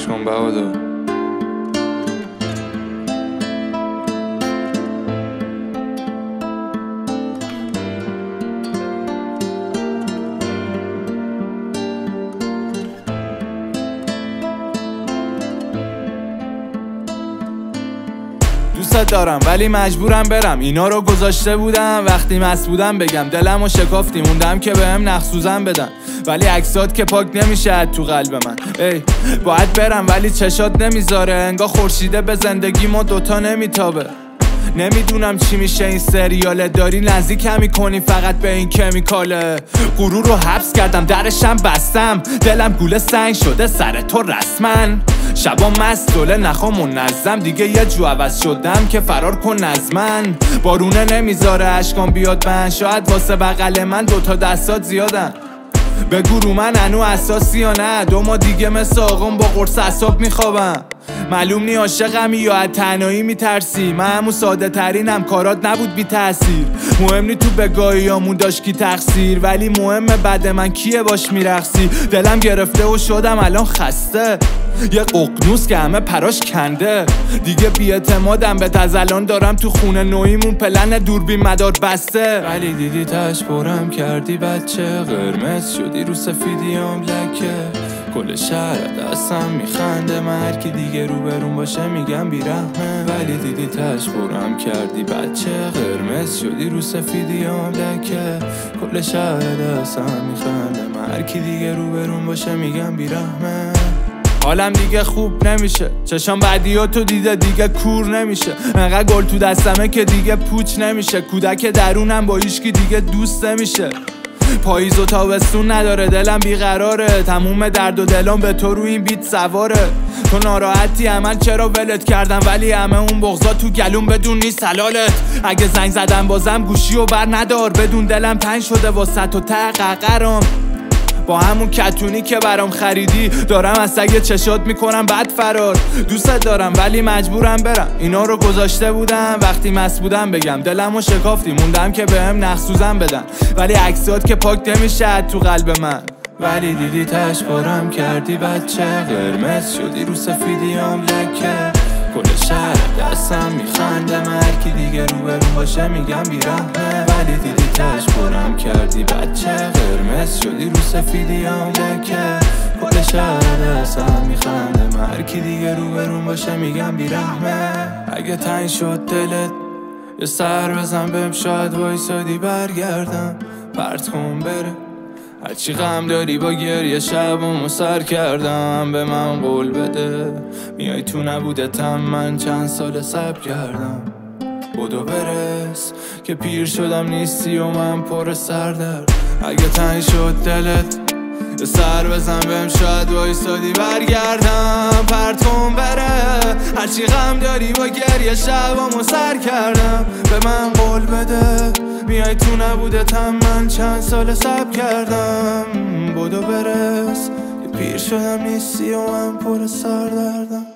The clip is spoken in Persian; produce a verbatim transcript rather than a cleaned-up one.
کن بهادر. دوست دارم ولی مجبورم برم، اینا رو گذاشته بودم وقتی مست بودم بگم دلم و شکافتی موندم که بهم نخسوزم بدن، ولی عکسات که پاک نمیشه تو قلب من. ای باید برم ولی چشات نمیذاره، انگار خورشیده به زندگی ما دوتا نمیتابه. نمیدونم چی میشه این سریاله، داری نزدیکم میکنی فقط به این کمیکاله. غرور رو حبس کردم درشم بستم، دلم گوله سنگ شده سر تو رسما. شبا مست دوله نخوا منظم، دیگه یه جو عوض شدم که فرار کن از من. بارونه نمیذاره اشکام بیاد من، شاید واسه بغل من دوتا دستات زیادن. بگو رو من هنو اساسی یا نه، دو ما دیگه مثل آقام با قرص اعصاب میخوابم. معلوم نی عاشقمی یا از تنهایی میترسی، من همون ساده ترینم کارات نبود بی تأثیر. مهم نی تو بگاهیامون داشت کی تقصیر، ولی مهمه بعد من کیه باش میرقصی. دلم گرفته و شدم الان خسته، یه ققنوس که همه پراش کنده. دیگه بی‌اعتمادم به تزلان دارم تو خونه نویمون پلن دوربین مدار بسته. ولی دیدی تش برم کردی بچه، قرمز شدی رو سفیدیام لکه. کل شهر دستم میخنده، من هر کی دیگه رو برون باشه میگم بیرحمه. ولی دیدی تش برم کردی بچه، قرمز شدی رو سفیدیام لکه. کل شهر دستم میخنده، من هر کی دیگه رو برون باشه میگم بیرحمه. حالم دیگه خوب نمیشه، چشام بعدیاتو دیده دیگه کور نمیشه. انقدر گل تو دستمه که دیگه پوچ نمیشه، کودک درونم با هیچکی دیگه دوست نمیشه. پاییز و تابستون نداره، دلم بیقراره، تموم درد و دلم به تو رو این بیت سواره. تو ناراحتی عمل چرا ولت کردم، ولی همه اون بغضا تو گلوم بدون نیست حلالت. اگه زنگ زدم بازم گوشی و بر ندار، بدون دلم تنگ شده واسه تو ته ققرم. با همون کتونی که برام خریدی دارم از سگ چشات میکنم بعد فرار. دوست دارم ولی مجبورم برم، اینا رو گذاشته بودم وقتی مست بودم بگم دلم و شکافتی موندم که بهم نخسوزم بدن، ولی عکسات که پاک نمیشه تو قلب من. ولی دیدی تش بارم کردی بچه، قرمز شدی رو سفیدیام لکه. کل شهر دستم میخنده، من هر کی دیگه رو برون باشه میگم بیرحمه. ولی دیدی تش برم کردی بچه، قرمز شدی رو سفیدیام لکه. کل شهر دستم میخنده، من هر کی دیگه رو برون باشه میگم بیرحمه. اگه تنگ شد دلت یه سر بزن بهم، شاید وایسادی برگردم پرت کن بره. هرچی غم داری با گریه شبمو سر کردم، به من قول بده میای تو نبودتم من چند سال صبر کردم. بدو برس که پیر شدم نیستی و من پر سردرد. اگه تنگ شد دلت یه سر بزن بهم، شاید وایسادی برگردم پرت کن بره. هرچی غم داری با گریه شبمو سر کردم، به من قول بده میای تو نبودتم من چند سال صبر کردم. بدو برس که پیر شدم نیستی و من پر سردردم.